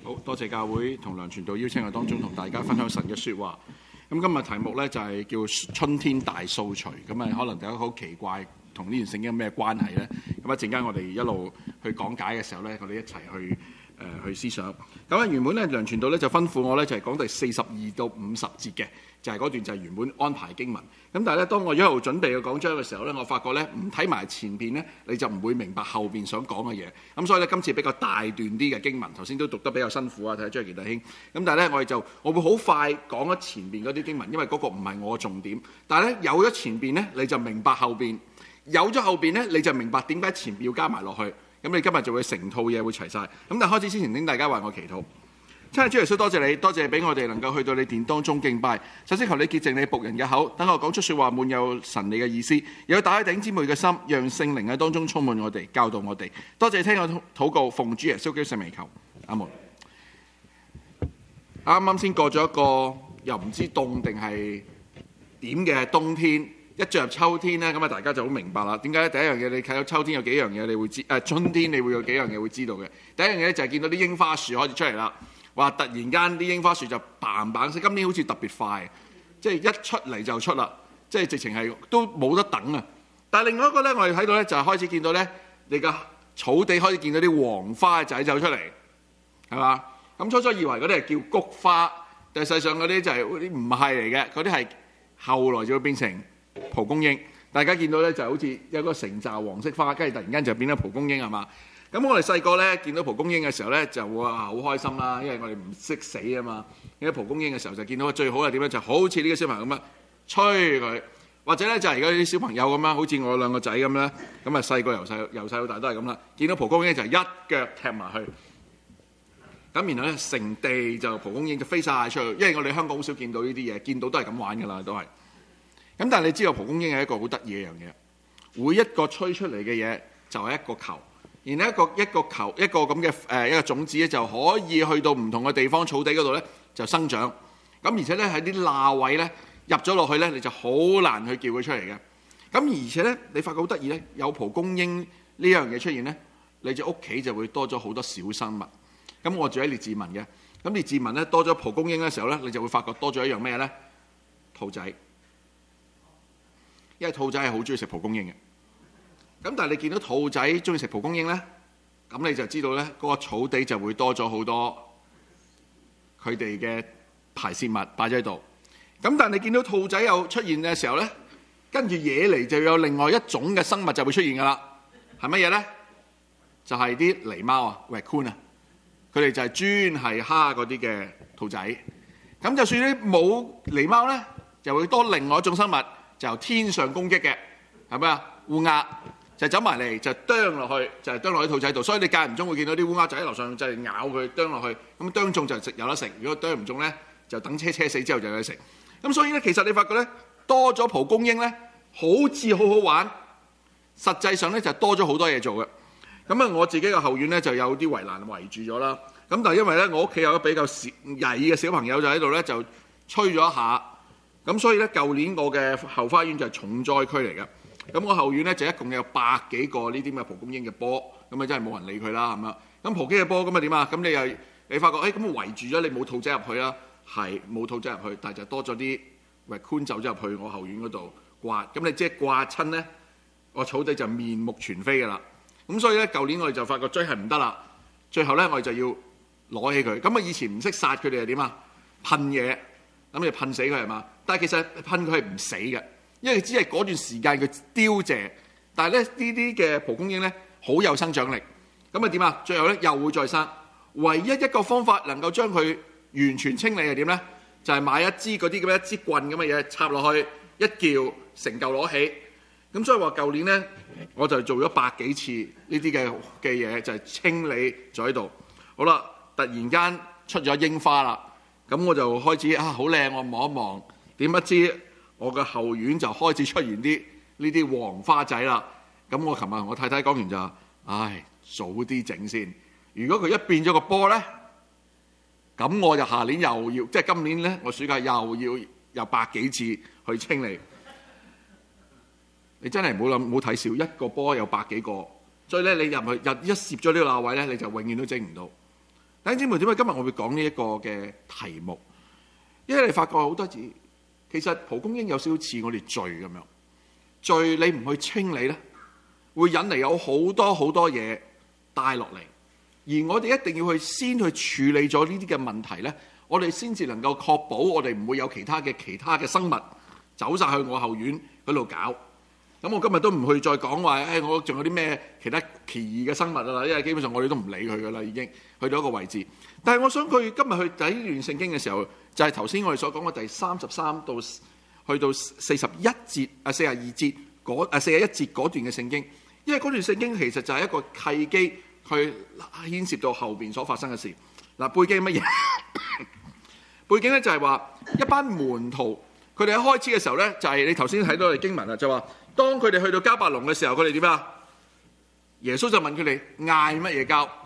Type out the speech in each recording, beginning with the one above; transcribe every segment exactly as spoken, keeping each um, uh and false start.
好多謝教會同梁傳道邀請我當中同大家分享神嘅説話。咁今日題目咧就係叫春天大掃除。咁啊，可能大家好奇怪，同呢段聖經有咩關係咧？咁一陣間我哋一路去講解嘅時候咧，我哋一齊去誒、呃、去思想。咁啊，原本咧梁傳道咧就吩咐我咧就係講第四十二到五十節嘅，就係、是、嗰段就係原本安排經文。咁但係咧，當我一路準備個講章嘅時候咧，我發覺咧唔睇埋前邊咧，你就唔會明白後邊想講嘅嘢。咁所以咧，今次比較大段啲嘅經文，頭先都讀得比較辛苦啊，睇下張傑弟兄。咁但係咧，我哋就我會好快講咗前邊嗰啲經文，因為嗰個唔係我重點。但係咧，有咗前邊咧，你就明白後邊；有咗後邊咧，你就明白點解前邊要加埋落去。咁你今日就會成套嘢會齊晒。咁但係開始之前，請大家為我祈禱。親愛的主耶穌，多謝你，多謝俾我哋能夠去到你殿當中敬拜。首先求你潔淨你僕人嘅口，等我講出說話滿有神你嘅意思，又有打開弟兄姊妹嘅心，讓聖靈喺當中充滿我哋，教導我哋。多謝聽我禱告，奉主耶穌基督聖名求，阿門。啱啱先過咗一個又唔知凍定係點嘅冬天，一進入秋天咧，咁啊大家就好明白啦。點解第一樣嘢你睇到秋天有幾樣嘢你會知，誒、呃、春天你會有幾樣嘢會知道嘅。第一樣嘢咧就係見到啲櫻花樹開始出嚟啦。話突然間啲櫻花樹就嘭嘭聲，今年好似特別快，即係一出嚟就出啦，即係直情係都冇得等啊！但係另外一個咧，我哋睇到咧就係開始見到咧，你個草地開始見到啲黃花仔走出嚟，係嘛？咁初初以為嗰啲係叫菊花，但係實際上嗰啲就係嗰啲唔係嚟嘅，嗰啲係後來就會變成蒲公英。大家見到咧就好似有個成紮黃色花，跟住突然間就變咗蒲公英係嘛？咁我哋細個咧見到蒲公英嘅時候咧就會好開心啦，因為我哋唔識死啊嘛。見到蒲公英嘅時候就見到最好係點咧？就好似呢個小朋友咁樣吹佢，或者咧就係而家啲小朋友咁樣，好似我兩個仔咁咧，咁啊細個由細由細到大都係咁啦。見到蒲公英就一腳踢埋去，咁然後咧成地就蒲公英就飛晒出去，因為我哋香港好少見到呢啲嘢，見到都係咁玩㗎啦，都係。咁但係你知道蒲公英係一個好得意嘅樣嘢，每一個吹出嚟嘅嘢就係一個球。然後一個一個球一個咁嘅誒一個種子咧，就可以去到唔同嘅地方草地嗰度咧就生長。咁而且咧喺啲罅位咧入咗落去咧，你就好難去叫佢出嚟嘅。咁而且咧，你發覺好得意咧，有蒲公英呢樣嘢出現咧，你隻屋企就會多咗好多小生物。咁我住喺列治文嘅，咁列治文咧多咗蒲公英嘅時候咧，你就會發覺多咗一樣咩咧？兔仔，因為兔仔係好中意食蒲公英嘅。咁但係你見到兔仔中意食蒲公英咧，咁你就知道咧嗰個草地就會多咗好多佢哋嘅排泄物擺咗喺度。咁但係你見到兔仔又出現嘅時候咧，跟住野嚟就有另外一種嘅生物就會出現㗎啦。係乜嘢咧？就係啲狸貓啊 raccoon 啊，佢哋就係專係蝦嗰啲嘅兔仔。咁就算啲冇狸貓咧，就會多另外一種生物，就由天上攻擊嘅，係咪啊？烏鴉。就走埋嚟就啄落去，就係啄落啲兔仔度，所以你間唔中會見到啲烏鴉仔喺樓上就係咬佢啄落去，咁啄中就食有得食，如果啄唔中咧就等車車死之後就有得食。咁所以咧，其實你發覺咧多咗蒲公英咧，好似好好玩，實際上咧就多咗好多嘢做嘅。咁啊，我自己個後院咧就有啲圍欄圍住咗啦。咁但係因為咧我屋企有個比較小曳嘅小朋友就喺度咧就吹咗一下，咁所以咧舊年我嘅後花園就係重災區嚟嘅。咁我後院咧就一共有百幾個呢啲咁嘅蒲公英嘅波，咁啊真係冇人理佢啦咁樣。咁蒲公英嘅波咁啊點啊？咁你又你發覺誒咁圍住咗你冇兔仔入去啦，係冇兔仔入去，但係就多咗啲 raccoon 走咗入去我後院嗰度刮。咁你即係刮親咧，我草地就面目全非㗎啦。咁所以咧舊年我哋就發覺追係唔得啦，最後咧我哋就要攞起佢。咁啊以前唔識殺佢哋係點啊？噴嘢，咁你噴死佢係嘛？但係其實噴佢係唔死嘅。因為只係嗰段時間佢凋謝，但係咧呢啲嘅蒲公英咧好有生長力，咁啊點啊？最後咧又會再生。唯一一個方法能夠將佢完全清理係點咧？就係、是、買一支嗰啲咁一支棍咁嘅嘢插落去，一撬成嚿攞起。咁所以話舊年咧我就做咗百幾次呢啲嘅嘅嘢，就係、是、清理咗喺度。好啦，突然間出咗櫻花啦，咁我就開始啊好靚，我望一望，點不知？我嘅後院就開始出現啲呢啲黃花仔啦。咁我琴日同我太太講完就話，唉，早啲整先。如果佢一變咗個波咧，咁我就下年又要，即係今年咧，我暑假又要有百幾次去清理。你真係唔好諗，唔好睇少，一個波有百幾個，所以咧你入去日一攝咗呢個罅位咧，你就永遠都整唔到。 弟兄姊妹，點解今日我會講呢一個嘅題目？因為你發覺好多字，其實蒲公英有少少似我哋罪咁樣，罪你唔去清理咧，會引嚟有好多好多嘢帶落嚟，而我哋一定要去先去處理咗呢啲嘅問題咧，我哋先至能夠確保我哋唔會有其他嘅其他嘅生物走晒去我後院嗰度搞。咁我今日都唔去再講話，誒、哎、我仲有啲咩其他奇異嘅生物啦，因為基本上我哋都唔理佢噶啦，已經去到一個位置。但係我想佢今日去睇呢段聖經嘅時候，就係頭先我哋所講嘅第三十三到去到四十一節啊四十二節嗰啊四十一節嗰段嘅聖經，因為嗰段聖經其實就係一個契機，去牽涉到後邊所發生嘅事。嗱，背景係乜嘢？背景咧就係話一班門徒，佢哋喺開始嘅時候咧，就係、是、你頭先睇到嘅經文啊，就話當佢哋去到迦百農嘅時候，佢哋點啊？耶穌就問佢哋嗌乜嘢交？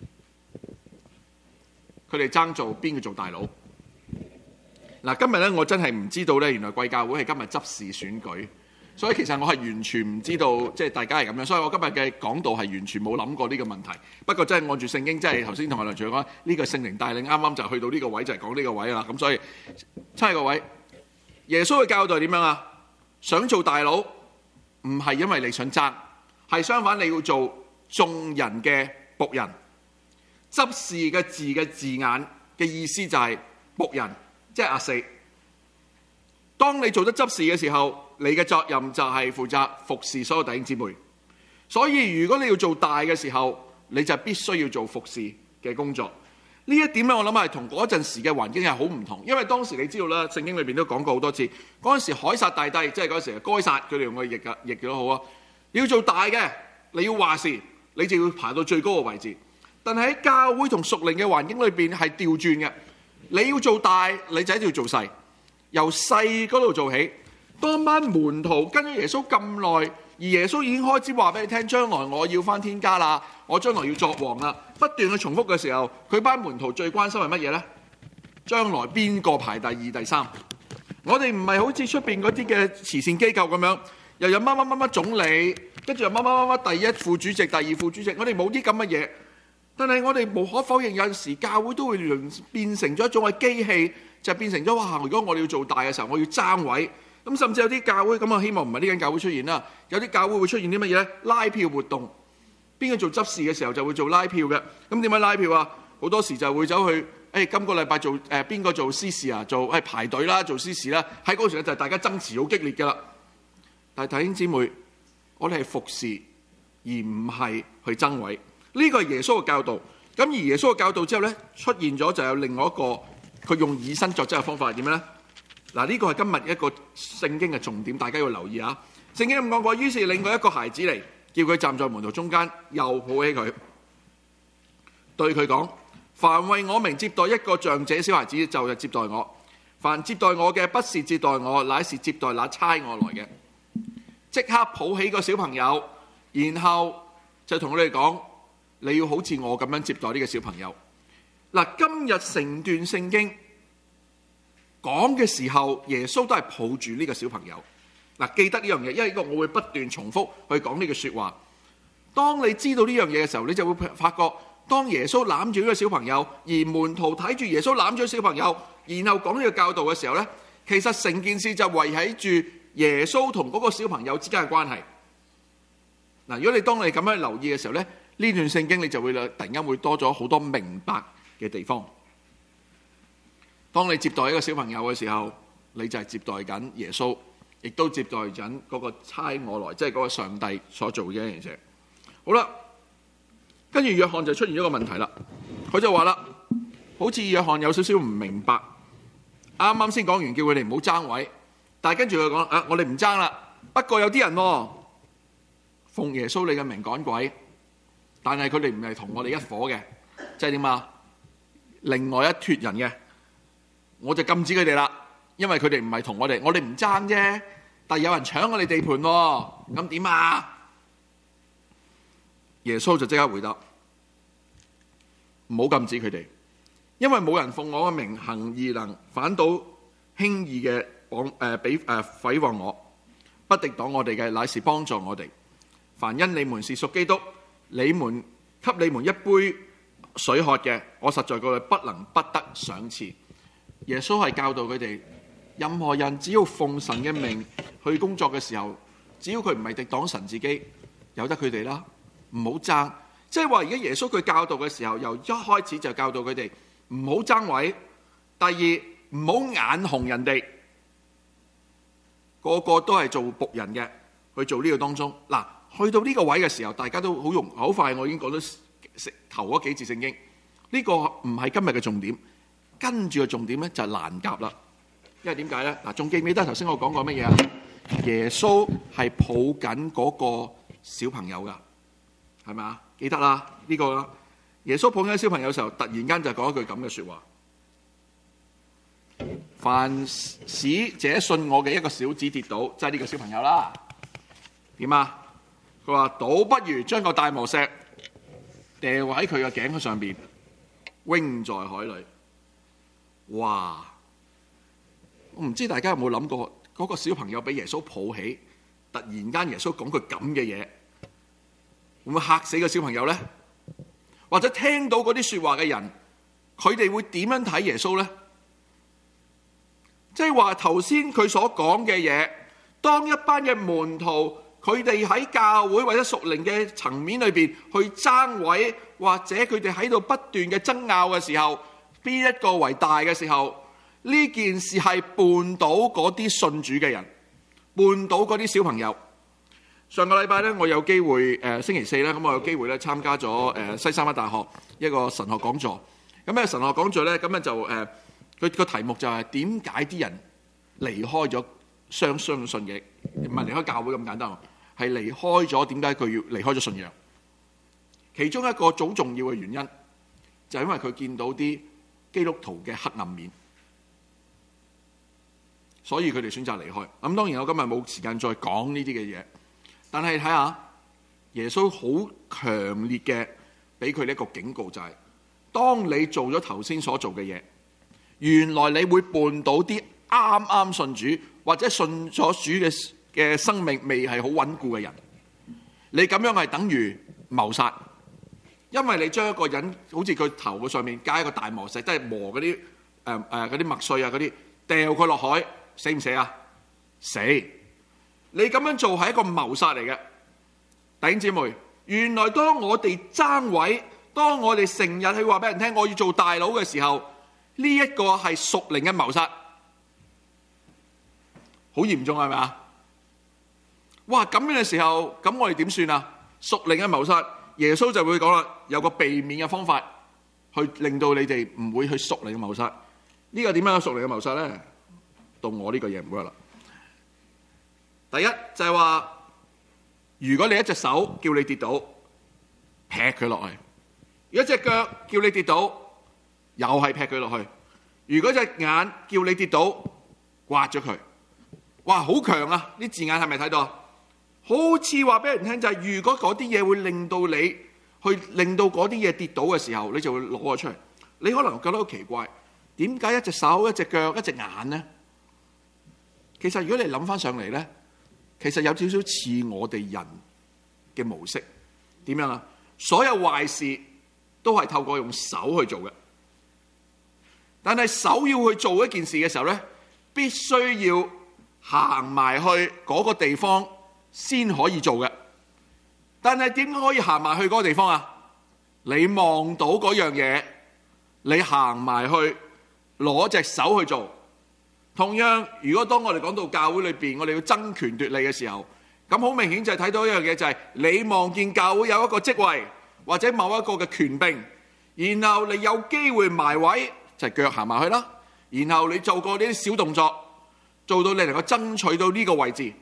佢哋爭做邊個做大佬？嗱，今日咧我真係唔知道咧，原來貴教會係今日執事選舉，所以其實我係完全唔知道，即係大家係咁樣，所以我今日嘅講道係完全冇諗過呢個問題。不過真係按住聖經，即係頭先同阿梁長講，呢個聖靈帶領，啱啱就去到呢個位，就係講呢個位啦。咁所以差個位，耶穌嘅教導係點樣啊？想做大佬，唔係因為你想爭，係相反，你要做眾人嘅僕人。執事嘅字嘅字眼嘅意思就係僕人，即係阿四。當你做得執事嘅時候，你嘅責任就係負責服侍所有弟兄姊妹。所以如果你要做大嘅時候，你就必須要做服侍嘅工作。呢一點咧，我諗係同嗰陣時嘅環境係好唔同。因為當時你知道啦，聖經裏邊都講過好多次，嗰陣時凱撒大帝，即係嗰陣時該撒，佢哋用個譯嘅譯都好啊。你要做大嘅，你要話事，你就要爬到最高嘅位置。但係喺教會同屬靈嘅環境裏邊係調轉嘅，你要做大，你就一定要做細，由細嗰度做起。當班門徒跟咗耶穌咁耐，而耶穌已經開始話俾你聽，將來我要返天家啦，我將來要作王啦，不斷去重複嘅時候，佢班門徒最關心係乜嘢呢？將來邊個排第二、第三？我哋唔係好似出邊嗰啲嘅慈善機構咁樣，又有乜乜乜乜總理，跟住又乜乜乜乜第一副主席、第二副主席，我哋冇啲咁嘅嘢。但係我哋無可否認，有陣時教會都會變成咗一種嘅機器，就變成咗哇！如果我哋要做大嘅時候，我要爭位。咁甚至有啲教會咁啊，希望唔係呢間教會出現啦。有啲教會會出現啲乜嘢咧？拉票活動，邊個做執事嘅時候就會做拉票嘅。咁點解拉票啊？好多時就會走去誒、哎，今個禮拜做誒邊個做司事啊？做誒、哎、排隊啦，做司事啦。喺嗰時咧就係大家爭持好激烈㗎啦。但係弟兄姊妹，我哋係服侍而唔係去爭位。呢個係耶穌嘅教導，咁而耶穌嘅教導之後咧，出現咗就有另外一個佢用以身作則嘅方法係點樣咧？嗱，呢個係今日一個聖經嘅重點，大家要留意啊！聖經咁講過，於是領過一個孩子嚟，叫佢站在門徒中間，又抱起佢，對佢講：凡為我名接待一個像這小孩子，就係接待我；凡接待我嘅，不是接待我，乃是接待那差我來嘅。即刻抱起個小朋友，然後就同佢哋講。你要好似我咁樣接待呢個小朋友。嗱，今日成段聖經講嘅時候，耶穌都係抱住呢個小朋友。嗱，記得呢樣嘢，因為呢個我會不斷重複去講呢句說話。當你知道呢樣嘢嘅時候，你就會發覺，當耶穌攬住呢個小朋友，而門徒睇住耶穌攬住小朋友，然後講呢個教導嘅時候呢，其實成件事就圍喺住耶穌同嗰個小朋友之間嘅關係。嗱，如果你當你咁樣留意嘅時候呢，呢段聖經你就會突然間會多咗好多明白嘅地方。當你接待一個小朋友嘅時候，你就係接待緊耶穌，亦都接待緊嗰個差我來，即係嗰個上帝所做嘅一樣嘢。好啦，跟住約翰就出現咗個問題啦。佢就話啦，好似約翰有少少唔明白，啱啱先講完叫佢哋唔好爭位，但係跟住佢講啊，我哋唔爭啦。不過有啲人喎，奉耶穌你嘅名趕鬼。但係佢哋唔係同我哋一伙嘅，即係點啊？另外一脫人嘅，我就禁止佢哋啦，因為佢哋唔係同我哋，我哋唔爭啫。但係有人搶我哋地盤喎，咁點啊？耶穌就即刻回答：唔好禁止佢哋，因為冇人奉我嘅名行異能，反倒輕易嘅枉誒俾誒毀謗我，不敵擋我哋嘅，乃是幫助我哋。凡因你們是屬基督，你們給你們一杯水渴嘅，我實在覺得不能不得賞賜。耶穌係教導佢哋，任何人只要奉神嘅命去工作嘅時候，只要佢唔係敵擋神自己，由得佢哋啦，唔好爭。即係話而家耶穌佢教導嘅時候，由一開始就教導佢哋唔好爭位。第二，唔好眼紅人哋，個個都係做僕人嘅去做呢個當中。嗱，去到呢個位嘅時候，大家都好容好快，我已經講咗頭嗰幾節聖經。呢個唔係今日嘅重點，跟住嘅重點咧就係攔甲啦。因為點解咧？嗱，仲記唔記得頭先我講過乜嘢啊？耶穌係抱緊嗰個小朋友噶，係咪啊？記得啦，呢個啦。耶穌抱緊小朋友嘅時候，突然間就講一句咁嘅說話：凡使這信我嘅一個小子跌倒，即係呢個小朋友啦。點啊？佢話倒不如將個大磨石掉喺佢嘅頸上邊，扔在海裏。哇！我唔知大家有冇諗過，嗰個小朋友俾耶穌抱起，突然間耶穌講句咁嘅嘢，會唔會嚇死個小朋友呢？或者聽到嗰啲說話嘅人，佢哋會點樣睇耶穌呢？即係話頭先佢所講嘅嘢，當一班嘅門徒，佢哋喺教會或者屬靈嘅層面裏邊去爭位，或者佢哋喺度不斷嘅爭拗嘅時候，邊一個為大嘅時候，呢件事係絆倒嗰啲信主嘅人，絆倒嗰啲小朋友。上個禮拜咧，我有機會誒、呃、星期四咧，咁我有機會咧參加咗誒、呃、西三一大學一個神學講座。咁咧神學講座咧，咁咧就誒，佢、呃、個題目就係點解啲人離開咗相相信嘅，唔係離開教會咁簡單，係離開咗，點解佢要離開咗信仰？其中一個好重要嘅原因，就係因為佢見到啲基督徒嘅黑暗面。所以佢哋選擇離開。咁當然我今日冇時間再講呢啲嘅嘢，但係睇下耶穌好強烈嘅俾佢呢一個警告，就係當你做咗頭先所做嘅嘢，原來你會絆倒啲啱啱信主或者信咗主嘅嘅生命未係好穩固嘅人。你咁樣係等於謀殺，因為你將一個人好似佢頭嘅上面加一個大磨石，即係磨嗰啲誒誒嗰啲麥穗啊嗰啲，掉佢落海。死唔死啊？死！你咁樣做係一個謀殺嚟嘅，弟兄姊妹。原來當我哋爭位，當我哋成日去話俾人聽我要做大佬嘅時候，呢、這、一個係屬靈嘅謀殺，好嚴重係咪啊？哇！咁樣嘅時候，咁我哋點算啊？屬靈嘅謀殺，耶穌就會講啦，有個避免嘅方法，去令到你哋唔會去屬靈嘅謀殺。呢、這個點樣屬靈嘅謀殺咧？到我呢個嘢唔會啦。第一就係話，如果你一隻手叫你跌倒，劈佢落去；如果隻腳叫你跌倒，又係劈佢落去；如果隻眼叫你跌倒，刮咗佢。哇，好強啊！啲字眼係咪睇到？好似話俾人聽就係、是，如果嗰啲嘢會令到你去令到嗰啲嘢跌倒嘅時候，你就會攞咗出嚟。你可能覺得好奇怪，點解一隻手、一隻腳、一隻眼呢？其實如果你諗翻上嚟咧，其實有少少似我哋人嘅模式。點樣啊？所有壞事都係透過用手去做嘅，但係手要去做一件事嘅時候咧，必須要行埋去嗰個地方先可以做嘅。但係點可以行埋去嗰個地方啊？你望到嗰樣嘢，你行埋去攞隻手去做。同樣，如果當我哋講到教會裏邊，我哋要爭權奪利嘅時候，咁好明顯就係睇到一樣嘢，就係你望見教會有一個職位或者某一個嘅權柄，然後你有機會埋位，就係腳行埋去啦。然後你做過呢啲小動作，做到你能夠爭取到呢個位置。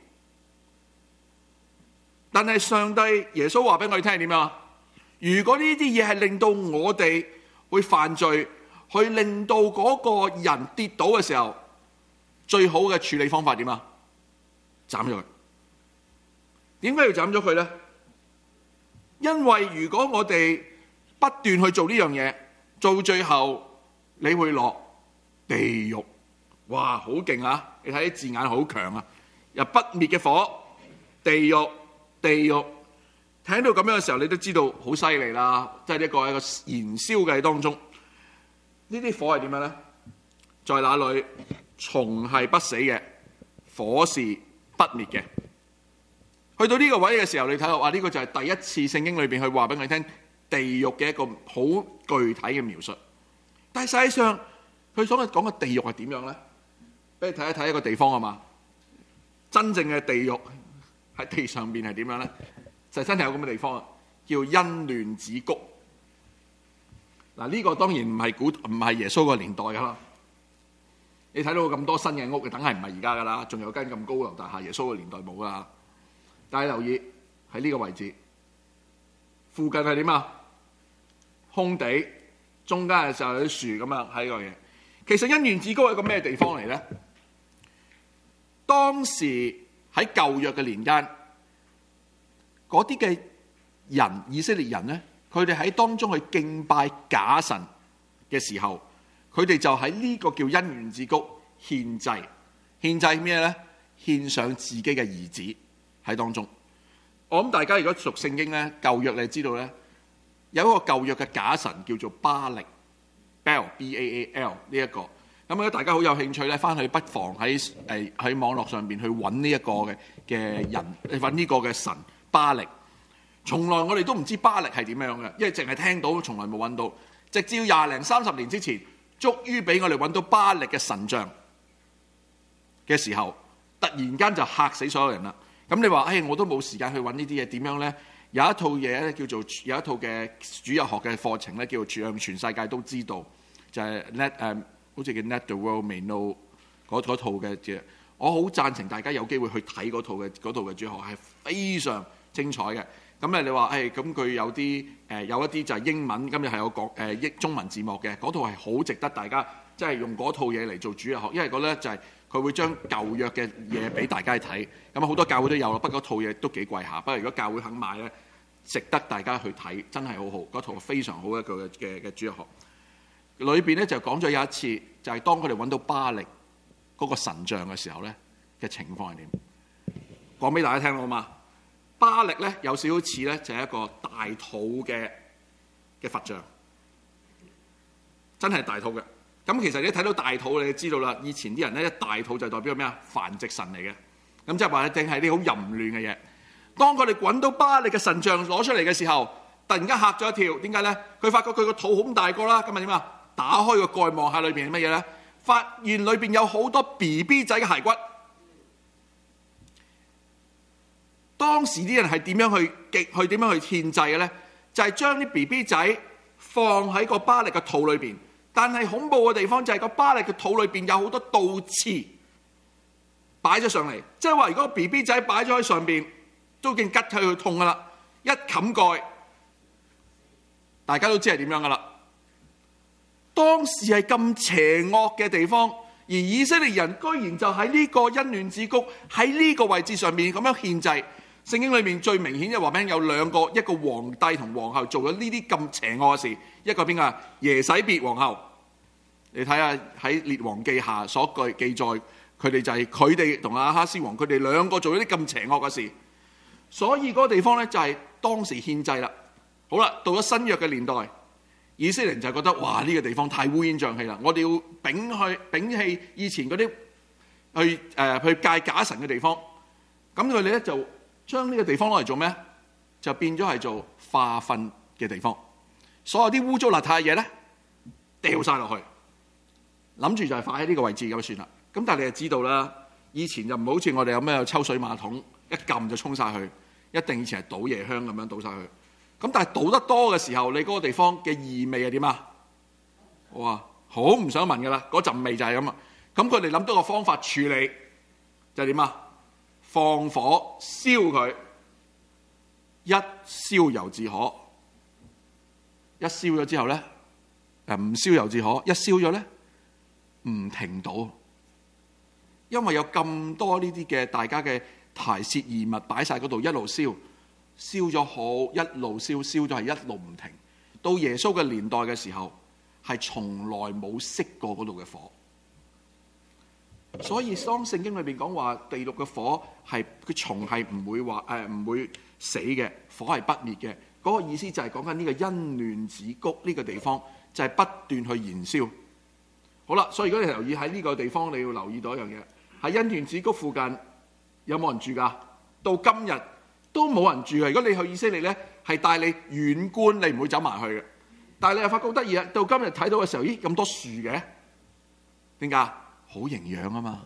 但係上帝耶穌話俾我哋聽係點樣？如果呢啲嘢係令到我哋會犯罪，去令到嗰個人跌倒嘅時候，最好嘅處理方法點啊？斬咗佢。點解要斬咗佢咧？因為如果我哋不斷去做呢樣嘢，到最後你會落地獄。哇，好勁啊！你睇啲字眼好強啊！又不滅嘅火，地獄，地獄。 聽到咁樣嘅時候，你都知道好犀利啦，即係呢個一個燃燒嘅當中，呢啲火係點樣咧？在那裏蟲係不死嘅，火是不滅嘅。去到呢個位嘅時候，你睇到話呢個就係第一次聖經裏邊去話俾我哋聽地獄嘅一個好具體嘅描述。但係實際上佢所講嘅地獄係點樣咧？俾你睇一睇一個地方啊嘛，真正嘅地獄喺地上邊係點樣咧？就真係有咁嘅地方啊，叫欣嫩子谷。嗱，呢個當然唔係古唔係耶穌個年代噶啦。你睇到咁多新嘅屋，梗係唔係而家噶啦？仲有間咁高樓大廈，耶穌個年代冇噶。但係留意喺呢個位置附近係點啊？空地，中間嘅時候有啲樹咁樣喺個嘢。其實欣嫩子谷係個咩地方嚟咧？當時喺舊約嘅年間，嗰啲嘅人，以色列人咧，佢哋喺當中去敬拜假神嘅時候，佢哋就喺呢個叫欣嫩子谷獻祭。獻祭咩咧？獻上自己嘅兒子喺當中。我諗大家如果熟聖經咧，舊約你知道咧，有一個舊約嘅假神叫做巴力 ，Baal B A A L 呢一個。咁如果大家好有興趣咧，翻去不妨喺誒喺網絡上邊去揾呢一個嘅嘅人，揾呢個嘅神巴力。從來我哋都唔知巴力係點樣嘅，因為淨係聽到，從來冇揾到。直至廿零三十年之前，終於俾我哋揾到巴力嘅神像嘅時候，突然間就嚇死所有人啦。咁你話，誒、哎，我都冇時間去揾呢啲嘢，點樣咧？有一套嘢咧叫做有一套嘅主日學嘅課程咧，叫做讓全世界都知道，就係、是、Let 誒、um, 好似叫 Let the World May Know 嗰套嘅嘢。我好贊成大家有機會去睇嗰套嘅嗰套嘅主日學，係非常精彩嘅。咁咧你話，誒，咁佢有啲誒有一啲就係英文，今日係有講誒譯中文字幕嘅，嗰套係好值得大家即係用嗰套嘢嚟做主日學，因為嗰咧就係、是。佢會將舊約嘅嘢俾大家睇，咁好多教會都有啦。不過嗰套嘢都幾貴下，不過如果教會肯買咧，值得大家去睇，真係好好。嗰套非常好一個嘅嘅嘅主日學，裏邊咧就講咗有一次，就係、是、當佢哋揾到巴力嗰個神像嘅時候咧嘅情況係點？講俾大家聽好嘛？巴力咧有少少似咧，就係一個大肚嘅嘅佛像，真係大肚嘅。咁其實你睇到大肚，你就知道啦。以前啲人咧，一大肚就代表咩啊？繁殖神嚟嘅。咁即係話，定係啲好淫亂嘅嘢。當佢哋揾到巴力嘅神像攞出嚟嘅時候，突然間嚇咗一跳。點解咧？佢發覺佢個肚好咁大個啦。咁咪點啊？打開個蓋望下裏邊係乜嘢咧？發現裏邊有好多 B B 仔嘅骸骨。當時啲人係點樣去極去點樣去獻祭嘅咧？就係將啲 B B 仔放喺個巴力嘅肚裏邊。但係恐怖嘅地方就係個巴力嘅肚裏邊有好多倒刺擺咗上嚟，即係話如果個 B B 仔擺咗喺上邊，都見吉佢去痛噶啦，一冚蓋，大家都知係點樣噶啦。當時係咁邪惡嘅地方，而以色列人居然就喺呢個欣嫩子谷喺呢個位置上面咁樣獻祭。聖經裏面最明顯嘅話名有兩個，一個皇帝同皇后做咗呢啲咁邪惡嘅事，一個邊個？耶洗別皇后。你睇下喺列王記下所記記載，佢哋就係佢哋同亞哈斯王，佢哋兩個做咗啲咁邪惡嘅事，所以嗰個地方咧就係當時獻祭啦。好啦，到咗新約嘅年代，以色列人就覺得哇，呢個地方太烏煙瘴氣啦，我哋要摒去摒棄以前嗰啲去誒去戒假神嘅地方。咁佢哋咧就將呢個地方攞嚟做咩？就變咗係做化糞嘅地方，所有啲污糟邋遢嘅嘢咧掉晒落去。諗住就係放喺呢個位置咁就算啦。咁但係你就知道啦，以前就唔好似我哋有咩有抽水馬桶一撳就沖晒去，一定以前係倒夜香咁樣倒晒去。咁但係倒得多嘅時候，你嗰個地方嘅異味係點啊？哇，好唔想聞噶啦，嗰陣味就係咁啊。咁佢哋諗到個方法處理就係點啊？放火燒佢，一燒猶自可。一燒咗之後咧，誒唔燒猶自可，一燒咗咧。唔停到，因為有咁多呢啲嘅大家嘅排泄異物擺晒嗰度，一路燒，燒咗好，一路燒，燒咗係一路唔停。到耶穌嘅年代嘅時候，係從來冇熄過嗰度嘅火。 所以當聖經裏邊講話地獄嘅火係佢蟲係唔會話誒唔會死嘅，火係不滅嘅，嗰、那個意思就係講緊呢個欣嫩子谷呢個地方就係不斷去燃燒。好啦，所以如果你留意喺呢個地方，你要留意到一樣嘢，喺欣嫩子谷附近有冇人住㗎？到今日都冇人住嘅。如果你去以色列咧，係帶你遠觀，你唔會走埋去嘅。但係你又發覺得意啊，到今日睇到嘅時候，咦咁多樹嘅？點解？好營養啊嘛！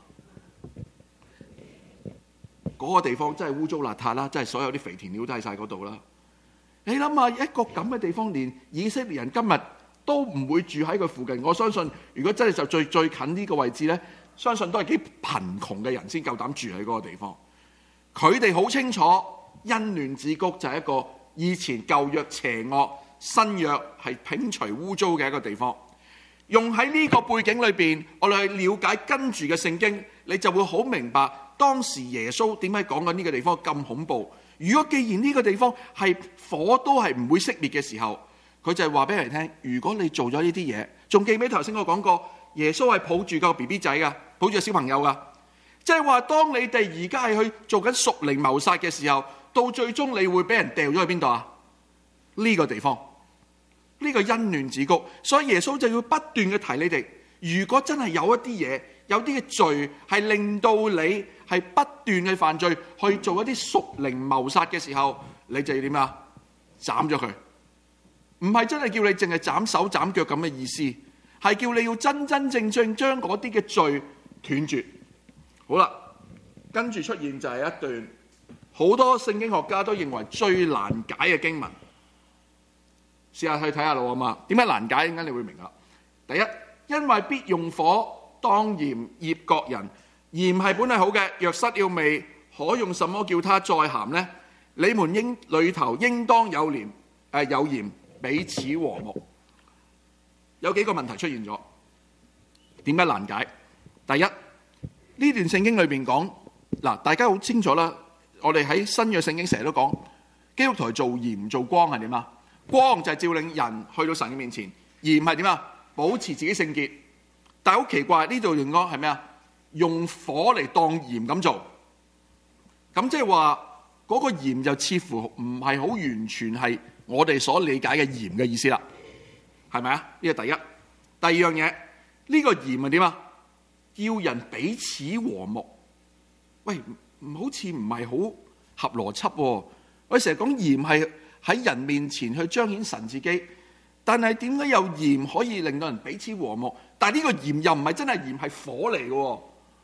嗰、那個地方真係污糟邋遢啦，真係所有啲肥田料都喺晒嗰度啦。你諗下，一個咁嘅地方，連以色列人今日都唔會住喺佢附近。我相信，如果真係就最最近呢個位置咧，相信都係幾貧窮嘅人先夠膽住喺嗰個地方。佢哋好清楚，欣嫩子谷就係一個以前舊約邪惡，新約係摒除污糟嘅一個地方。用喺呢個背景裏邊，我哋去了解跟住嘅聖經，你就會好明白當時耶穌點解講緊呢個地方咁恐怖。如果既然呢個地方係火都係唔會熄滅嘅時候，佢就係話俾人聽，如果你做咗呢啲嘢，仲記唔記得頭先我講過，耶穌係抱住個 B B 仔噶，抱住個小朋友噶，即係話當你哋而家係去做緊屬靈謀殺嘅時候，到最終你會俾人掉咗去邊度啊？呢個地方。呢個欣嫩子谷，所以耶穌就要不斷嘅提你哋，如果真係有一啲嘢，有啲嘅罪係令到你係不斷嘅犯罪，去做一啲屬靈謀殺嘅時候，你就要點啊？斬咗佢，唔係真係叫你淨係斬手斬腳咁嘅意思，係叫你要真真正正將嗰啲嘅罪斷絕。好啦，跟住出現就係一段好多聖經學家都認為最難解嘅經文。試下去睇下咯啊嘛，點解難解？點解你會明啦？第一，因為必用火當鹽醃各人，鹽係本係好嘅，若失了味，可用什麼叫它再鹹呢？你們應裏頭應當有鹽，誒、呃、有鹽，彼此和睦。有幾個問題出現咗，點解難解？第一，呢段聖經裏邊講嗱，大家好清楚啦。我哋喺新約聖經成日都講，基督徒做鹽做光係點啊？光就係照領人去到神嘅面前，鹽係點啊？保持自己聖潔。但係好奇怪，呢度用講係咩啊？用火嚟當鹽咁做，咁即係話嗰個鹽就似乎唔係好完全係我哋所理解嘅鹽嘅意思啦，係咪啊？呢個第一。第二樣嘢，呢個鹽係點啊？叫人彼此和睦。喂，唔好似唔係好合邏輯喎。我哋成日講鹽係喺人面前去彰顯神自己，但係點解有鹽可以令到人彼此和睦？但係呢個鹽又唔係真係鹽，係火嚟嘅。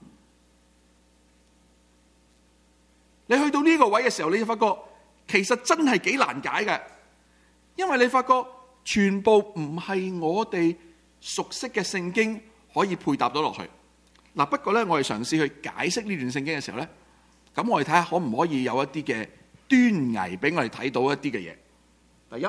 你去到呢個位嘅時候，你就發覺其實真係幾難解嘅，因為你發覺全部唔係我哋熟悉嘅聖經可以配搭到落去。嗱，不過咧，我哋嘗試去解釋呢段聖經嘅時候咧，咁我哋睇下可唔可以有一啲嘅端倪俾我哋睇到一啲嘅嘢。第一，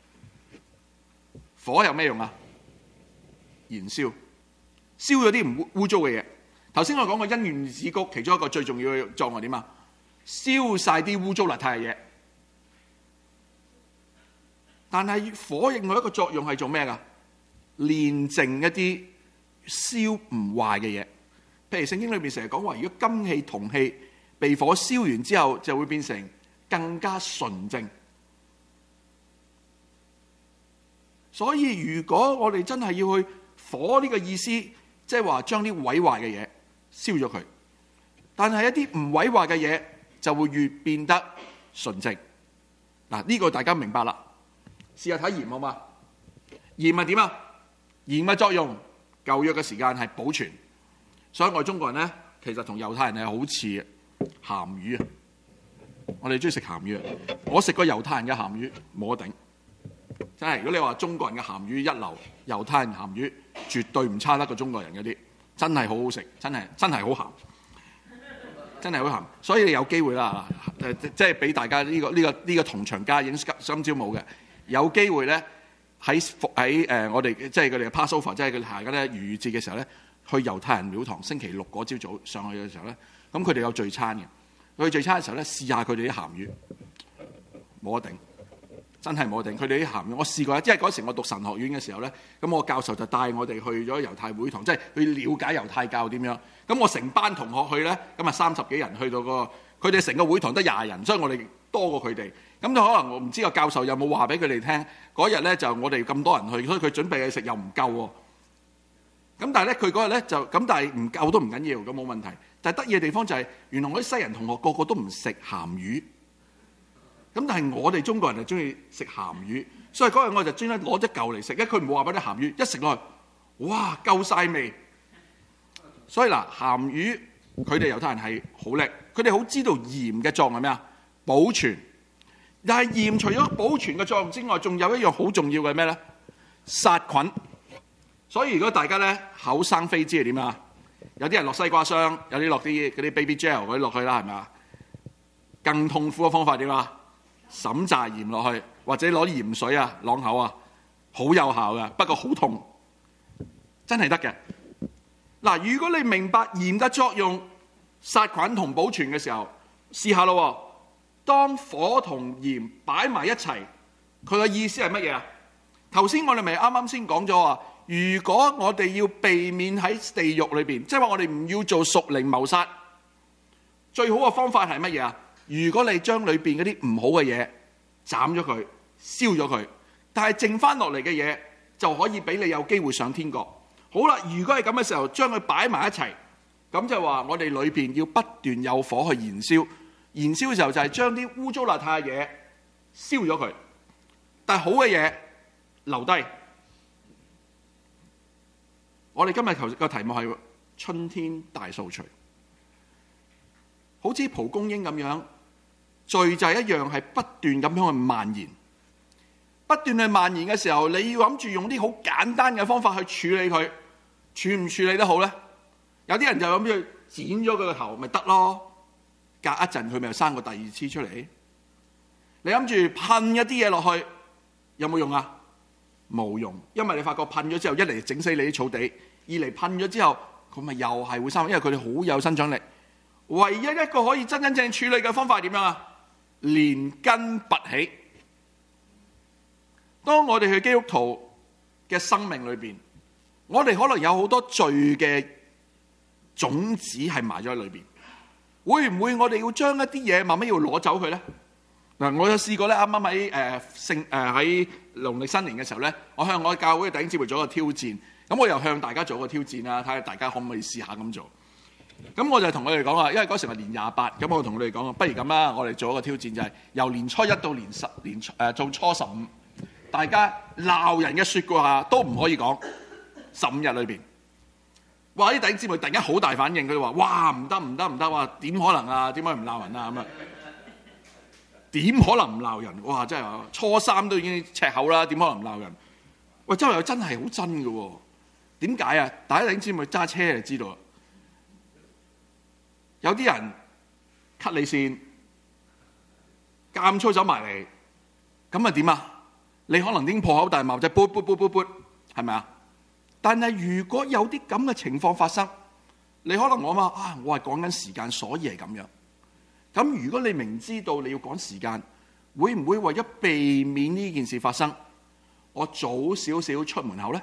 火有咩用啊？燃燒，燒咗啲唔污糟嘅嘢。頭先我講過欣嫩子谷其中一個最重要嘅作用係點啊？燒晒啲污糟邋遢嘅嘢。但係火另外一個作用係做咩噶？煉淨一啲燒唔壞嘅嘢。譬如聖經裏邊成日講話，如果金器銅器被火燒完之後，就會變成更加純正。所以如果我哋真係要去火呢個意思，即係話將啲毀壞嘅嘢燒咗佢，但係一啲唔毀壞嘅嘢就會越變得純正。嗱，呢個大家明白啦。試下睇鹽好嘛？鹽係點啊？鹽嘅作用，舊約嘅時間係保存，所以我哋中國人咧，其實同猶太人係好似嘅。鹹魚啊，我哋中意食鹹魚啊。我食過猶太人嘅鹹魚，冇得頂，真係。如果你話中國人嘅鹹魚一流，猶太人鹹魚絕對唔差得過中國人嗰啲，真係好好食，真係真係好鹹，真係好鹹。所以你有機會啦，誒，即係俾大家呢、呢個呢、呢個呢、呢個同場加映今朝冇嘅，有機會咧喺喺誒我哋即係佢哋嘅 Passover， 即係佢哋大家咧逾越節嘅時候咧，去猶太人廟堂，星期六嗰朝早上去嘅時候咧。咁佢哋有聚餐嘅，去聚餐嘅時候咧，試下佢哋啲鹹魚，冇得頂， 真係冇得頂。佢哋啲鹹魚，我試過，因為嗰時我讀神學院嘅時候咧，咁我教授就帶我哋去咗猶太會堂，即係去了解猶太教點樣。咁我成班同學去咧，咁啊三十幾人去到個，佢哋成個會堂得廿人，所以我哋多過佢哋。咁就可能我唔知個教授有冇話俾佢哋聽，嗰日咧就我哋咁多人去，所以佢準備嘅食又唔夠喎。咁但係咧，佢嗰日咧就咁，但係唔夠都唔緊要，咁冇問題。但係得意嘅地方就係、是，原來我啲西人同學個個都唔食鹹魚。咁但係我哋中國人就中意食鹹魚，所以嗰日我就專登攞隻嚿嚟食。因為佢唔好話俾啲鹹魚一食落去，哇夠晒味。所以嗱，鹹魚佢哋猶太人係好叻，佢哋好知道鹽嘅作用係咩啊？保存。但係鹽除咗保存嘅作用之外，仲有一樣好重要嘅咩咧？殺菌。所以如果大家咧口生痱滋係點啊？有啲人落西瓜霜，有啲落啲嗰啲 baby gel 嗰啲落去啦，係咪啊？更痛苦嘅方法點啊？滲炸鹽落去，或者攞啲鹽水啊啷口啊，好有效嘅，不過好痛，真係得嘅。嗱，如果你明白鹽嘅作用、殺菌同保存嘅時候，試下咯。當火同鹽擺埋一齊，佢嘅意思係乜嘢啊？頭先我哋咪啱啱先講咗話，如果我哋要避免喺地獄裏邊，即係話我哋唔要做屬靈謀殺，最好嘅方法係乜嘢啊？如果你將裏邊嗰啲唔好嘅嘢斬咗佢、燒咗佢，但係剩翻落嚟嘅嘢就可以俾你有機會上天國。好啦，如果係咁嘅時候，將佢擺埋一齊，咁就話我哋裏邊要不斷有火去燃燒。燃燒嘅時候就係將啲污糟邋遢嘅嘢燒咗佢，但係好嘅嘢留低。我哋今日頭個題目係春天大掃除，好似蒲公英咁樣，罪就係一樣係不斷咁樣去蔓延，不斷去蔓延嘅時候，你要諗住用啲好簡單嘅方法去處理佢，處唔處理得好咧？有啲人就諗住剪咗佢個頭咪得咯。隔一陣佢咪又生個第二次出嚟？你諗住噴一啲嘢落去，有冇用啊？冇用，因為你發覺噴咗之後，一嚟整死你啲草地，二嚟噴咗之後，佢咪又係會生，因為佢哋好有生長力。唯一一個可以真真正正處理嘅方法係點樣啊？連根拔起。當我哋去基督徒嘅生命裏邊，我哋可能有好多罪嘅種子係埋咗喺裏邊。會唔會我哋要將一啲嘢慢慢要攞走佢咧？嗱，我有試過咧，啱啱喺誒聖誒喺農曆新年嘅時候咧，我向我教會嘅弟兄姊妹做一個挑戰，咁我又向大家做一個挑戰啦，睇下大家可唔可以試下咁做。咁我就同佢哋講話，因為嗰時係年廿八，咁我同佢哋講，不如咁啦，我哋做一個挑戰，就係由年初一到年十年誒到初十五，大家鬧人嘅説話都唔可以講，十五日裏邊。哇！啲弟兄姊妹突然間好大反應，佢哋話：哇，唔得唔得唔得！哇，點可能啊？點解唔鬧人啊？咁啊，點可能唔鬧人？哇！真係初三都已經赤口啦，點可能唔鬧人？喂，周圍又真係好真嘅喎。點解啊？大家弟兄姊妹揸車就知道啦。有啲人 cut 你線，咁粗走埋嚟，咁啊點啊？你可能已經破口大罵，就撥撥撥撥撥，係咪啊？但係如果有啲咁嘅情況發生，你可能我話啊，我係趕緊時間，所以係咁樣。咁如果你明知道你要趕時間，會唔會為咗避免呢件事發生，我早少少出門口呢？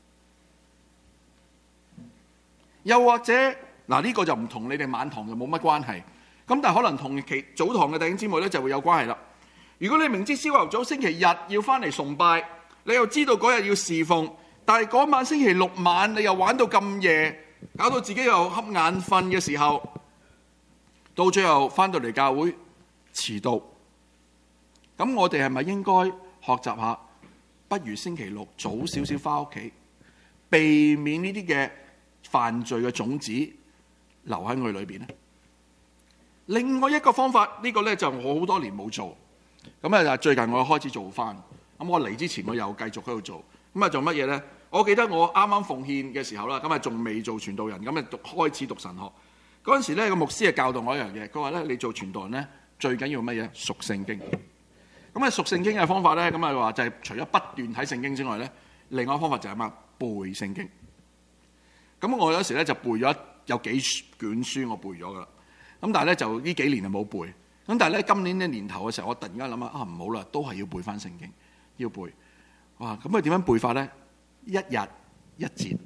又或者嗱，呢個就唔同你哋晚堂就冇乜關係。咁但係可能同其早堂嘅弟兄姊妹咧就會有關係啦。如果你明知朝頭早星期日要翻嚟崇拜，你又知道嗰日要侍奉，但係嗰晚星期六晚你又玩到咁夜，搞到自己又瞌眼瞓嘅時候，到最後翻到嚟教會遲到，咁我哋係咪應該學習下，不如星期六早少少翻屋企，避免呢啲嘅犯罪嘅種子留喺佢裏邊呢？另外一個方法，呢、呢個呢就我好多年冇做，咁啊最近我開始做翻。咁我嚟之前我又繼續喺度做，咁啊做乜嘢呢？我記得我啱啱奉獻嘅時候啦，咁啊仲未做傳道人，咁啊開始讀神學嗰陣時咧，個牧師係教導我一樣嘢，佢話咧你做傳道人咧最緊要乜嘢？熟聖經。咁啊熟聖經嘅方法咧，咁啊話就係除咗不斷睇聖經之外咧，另外一個方法就係乜？背聖經。咁我有時咧就背咗有幾卷書，我背咗噶啦。咁但係咧就呢幾年就冇背。 咁但係咧，今年嘅年頭嘅時候，我突然間諗下啊，唔好啦，都係要背翻聖經，要背。哇！咁佢點樣背法咧？一日一節。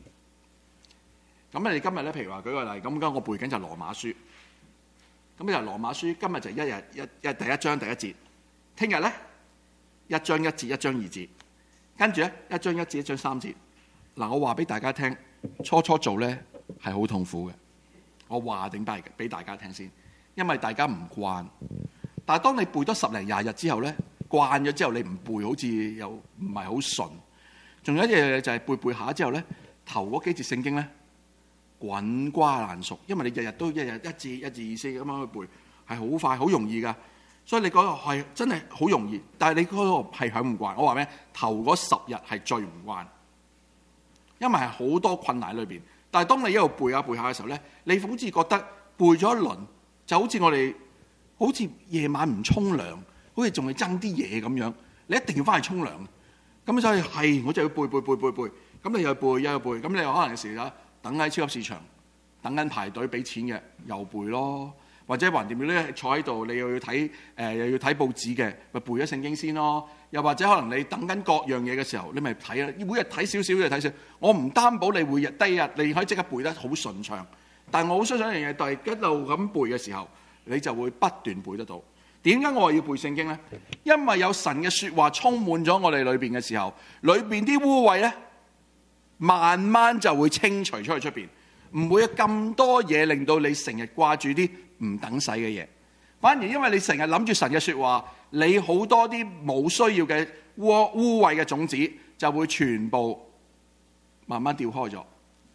咁你今日咧，譬如話舉個例，咁而家我背緊就羅馬書。咁就羅馬書，今日就一日一一第一章第一節。聽日咧，一章一節一章二節。跟住咧，一章一節一章三節。嗱，我話俾大家聽，初初做咧係好痛苦嘅。我話定俾俾大家聽先。因為大家唔慣，但係當你背咗十零廿日之後咧，慣咗之後你唔背，好似又唔係好順。仲有一樣嘢就係背背下之後咧，頭嗰幾節聖經咧滾瓜爛熟，因為你日日都一日一節一字二四咁樣去背，係好快好容易噶。所以你嗰個係真係好容易，但係你嗰個係響唔慣。我話咩？頭嗰十日係最唔慣，因為係好多困難裏邊。但係當你一路背下背下嘅時候咧，你好似覺得背咗一輪。就好似我哋好似夜晚唔沖涼，好似仲係爭啲嘢咁樣。你一定要翻去沖涼。咁所以係我就要背背背背背。咁你又背又要背。咁你可能有時啦，等喺超級市場，等緊排隊俾錢嘅，又背咯。或者橫掂咧坐喺度，你又要睇誒、呃、又要睇報紙嘅，咪背咗聖經先咯。又或者可能你等緊各樣嘢嘅時候，你咪睇啦。每日睇少少就睇少。我唔擔保你每日第一日你可以即刻背得好順暢。但係我好相信一樣嘢，就係一路咁背嘅時候，你就會不斷背得到。點解我話要背聖經呢？因為有神嘅説話充滿咗我哋裏邊嘅時候，裏邊啲污穢呢，慢慢就會清除出去出邊，唔會有咁多嘢令到你成日掛住啲唔等使嘅嘢。反而因為你成日諗住神嘅説話，你好多啲冇需要嘅污污穢嘅種子就會全部慢慢掉開咗。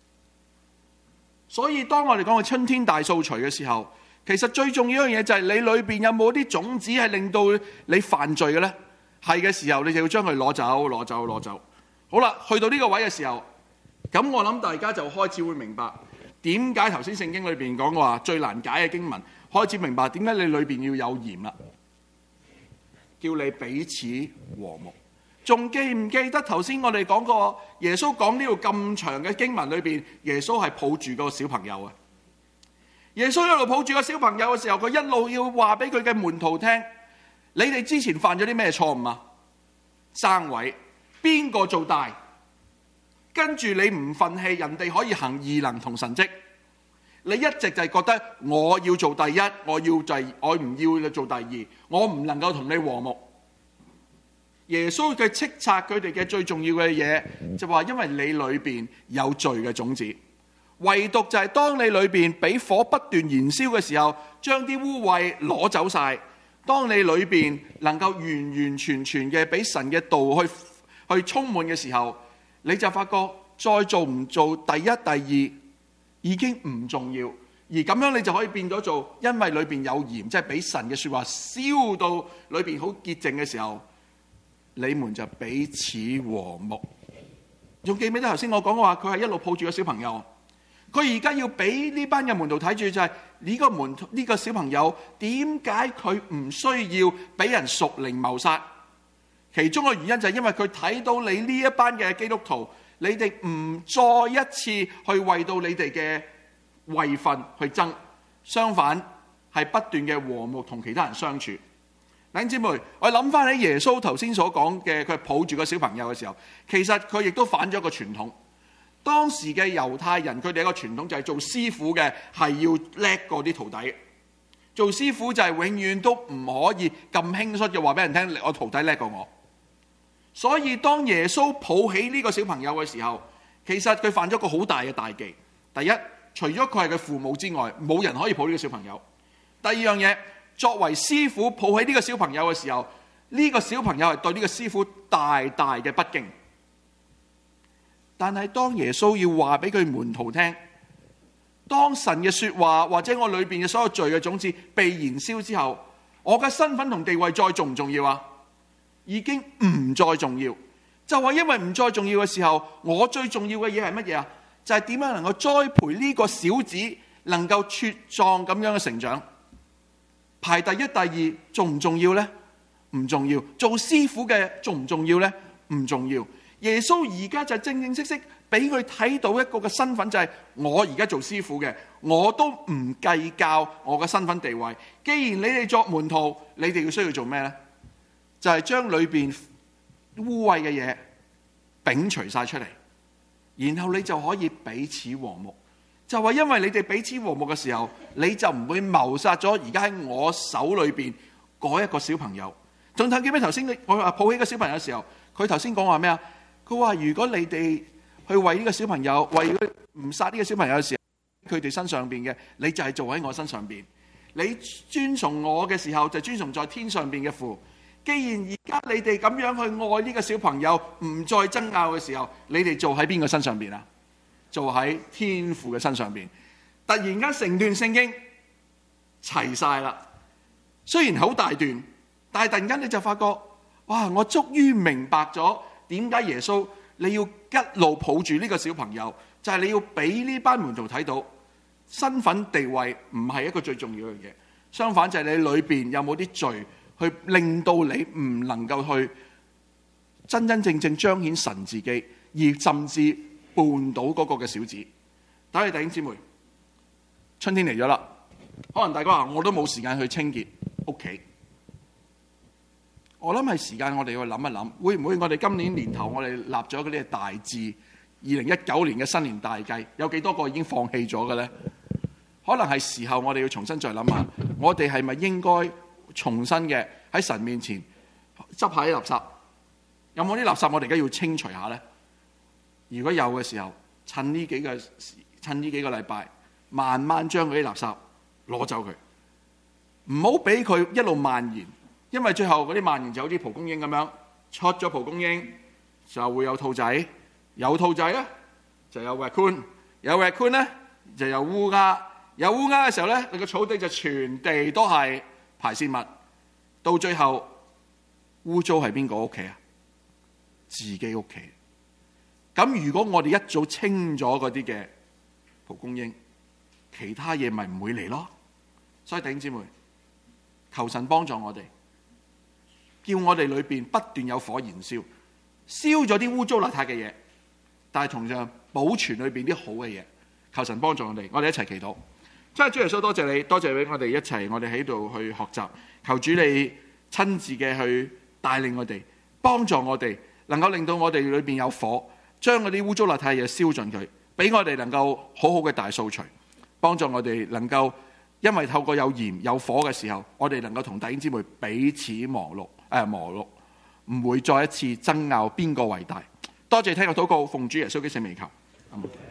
所以當我哋講嘅春天大掃除嘅時候，其實最重要一樣嘢就係你裏邊有冇啲種子係令到你犯罪嘅咧？係嘅時候，你就要將佢攞走、攞走、攞走。好啦，去到呢個位嘅時候，咁我諗大家就開始會明白點解頭先聖經裏邊講話最難解嘅經文，開始明白點解你裏邊要有鹽啦，叫你彼此和睦。仲記唔記得頭先我哋講過耶穌講呢個咁長嘅經文裏邊，耶穌係抱住個小朋友啊！耶穌一路抱住個小朋友嘅時候，佢一路要話俾佢嘅門徒聽：你哋之前犯咗啲咩錯誤啊？爭位，邊個做大？跟住你唔忿氣，人哋可以行異能同神蹟，你一直就係覺得我要做第一，我要就我唔要你做第二，我唔能夠同你和睦。耶穌嘅斥責佢哋嘅最重要嘅嘢，就話因為你裏邊有罪嘅種子，唯獨就係當你裏邊俾火不斷燃燒嘅時候，將啲污穢攞走晒。當你裏邊能夠完完全全嘅俾神嘅道去去充滿嘅時候，你就發覺再做唔做第一、第二已經唔重要，而咁樣你就可以變咗做，因為裏邊有鹽，即係俾神嘅說話燒到裏邊好潔淨嘅時候，你們就彼此和睦。仲記唔記得頭先我講嘅話？佢係一路抱住個小朋友，佢而家要俾呢班嘅門徒睇住，就係呢個門徒呢個小朋友點解佢唔需要俾人屬靈謀殺？其中嘅原因就係因為佢睇到你呢一班嘅基督徒，你哋唔再一次去為到你哋嘅位份去爭，相反係不斷嘅和睦同其他人相處。弟兄姊妹，我諗翻起耶穌頭先所講嘅，佢抱住個小朋友嘅時候，其實佢亦都反咗一個傳統。當時嘅猶太人，佢哋一個傳統就係做師傅嘅係要叻過啲徒弟。做師傅就係永遠都唔可以咁輕率嘅話俾人聽，我徒弟叻過我。所以當耶穌抱起呢個小朋友嘅時候，其實佢犯咗個好大嘅大忌。第一，除咗佢係佢父母之外，冇人可以抱呢個小朋友。第二樣嘢，作為師傅抱起呢個小朋友嘅時候，呢個小朋友係對呢個師傅大大嘅不敬。但係當耶穌要話俾佢門徒聽，當神嘅說話或者我裏邊嘅所有罪嘅種子被燃燒之後，我嘅身份同地位再重唔重要啊？已經唔再重要。就係因為唔再重要嘅時候，我最重要嘅嘢係乜嘢啊？就係點樣能夠栽培呢個小子能夠茁壯咁樣嘅成長。排第一、第二重唔重要呢？唔重要。做師傅嘅重唔重要呢？唔重要。耶穌而家就正正式式俾佢睇到一個嘅身份，就係我而家做師傅嘅，我都唔計較我嘅身份地位。既然你哋作門徒，你哋要需要做咩呢？就係將裏邊污穢嘅嘢摒除晒出嚟，然後你就可以彼此和睦。就話因為你哋彼此和睦嘅時候，你就唔會謀殺咗而家喺我手裏邊嗰一個小朋友。仲睇見咩？頭先我話抱起個小朋友嘅時候，佢頭先講話咩啊？佢話如果你哋去為呢個小朋友，為佢唔殺呢個小朋友嘅時候，佢哋身上邊嘅，你就係做喺我身上邊。你尊崇我嘅時候，就尊崇在天上邊嘅父。既然而家你哋咁樣去愛呢個小朋友，唔再爭拗嘅時候，你哋做喺邊個身上邊啊？做喺天父嘅身上邊。突然間成段聖經齊晒啦，雖然好大段，但係突然間你就發覺，哇！我終於明白咗點解耶穌你要一路抱住呢個小朋友，就係你要俾呢班門徒睇到身份地位唔係一個最重要嘅嘢，相反就係你裏邊有冇啲罪去令到你唔能夠去真真正正彰顯神自己，而甚至絆倒嗰個嘅小子。打你弟兄姊妹，春天嚟咗啦，可能大家話我都冇時間去清潔屋企。我諗係時間，我哋要諗一諗，會唔會我哋今年年頭我哋立咗嗰啲大志，二零一九年嘅新年大計，有幾多個已經放棄咗嘅呢？可能係時候我哋要重新再諗下，我哋係咪應該重新嘅喺神面前執下啲垃圾？有冇啲垃圾我哋而家要清除下呢？如果有嘅時候，趁呢幾個趁呢幾個禮拜，慢慢將嗰啲垃圾攞走佢，唔好俾佢一路蔓延。因為最後嗰啲蔓延就好似蒲公英咁樣，出咗蒲公英就會有兔仔，有兔仔咧就有 raccoon， 有 raccoon 咧就有烏鴉，有烏鴉嘅時候咧，你個草地就全地都係排泄物，到最後污糟係邊個屋企啊？自己屋企。咁如果我哋一早清咗嗰啲嘅蒲公英，其他嘢咪唔會嚟咯。所以弟兄姊妹，求神幫助我哋。叫我哋裏邊不斷有火燃燒，燒咗啲污糟邋遢嘅嘢，但係同樣保存裏邊啲好嘅嘢。求神幫助我哋，我哋一齊祈禱。真係主耶穌，多謝你，多謝俾我哋一齊，我哋喺度去學習。求主你親自嘅去帶領我哋，幫助我哋，能夠令到我哋裏邊有火，將嗰啲污糟邋遢嘅嘢燒盡佢，俾我哋能夠好好嘅大掃除，幫助我哋能夠因為透過有鹽有火嘅時候，我哋能夠同弟兄姊妹彼此磨祿。誒，磨祿，唔會再一次爭拗邊個為大。多謝聽我禱告，奉主耶穌基督聖名求。